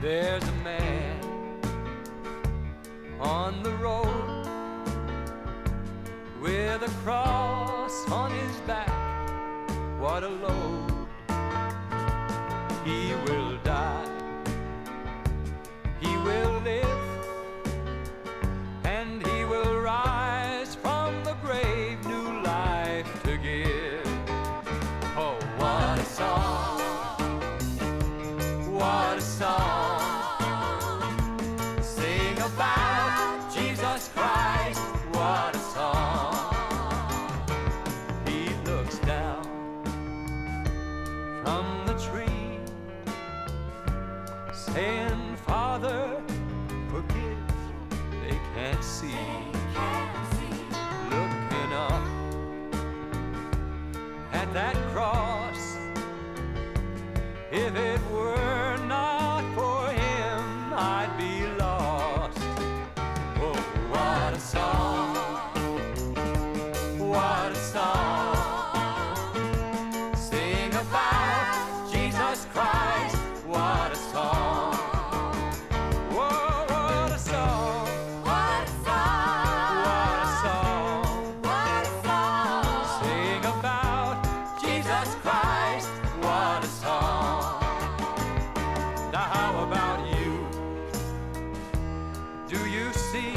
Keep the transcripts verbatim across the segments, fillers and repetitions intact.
There's a man on the road with a cross on his back. What a load. He will die, he will live, and he will rise from the grave, new life to give. Oh, what a song, what a song. Sing about Jesus Christ, what a song. He looks down from the tree, saying, Father, forgive, they can't see. Looking up at that cross, if it were not for him, I'd be lost. Oh, what a song, what a song. Sing about Jesus Christ, what a song. Whoa, what a song, What a song, what a song. what a song. Sing about Jesus Christ, what a song. Now how about you? Do you see?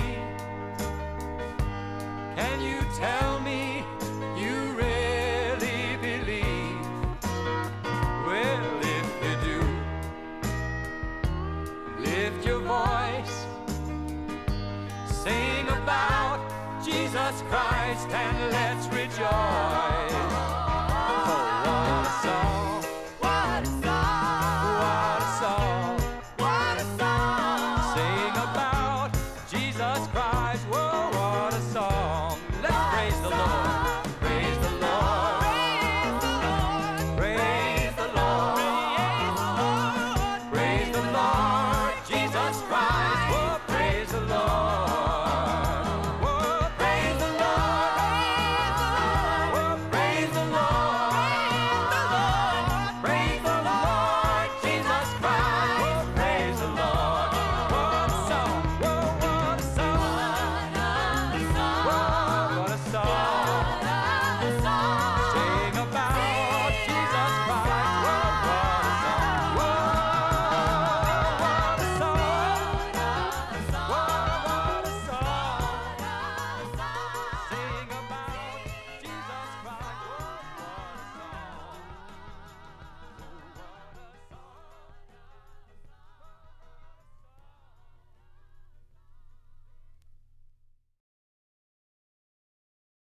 Can you tell me you really believe? Well, if you do, lift your voice, sing about Jesus Christ, and let's rejoice.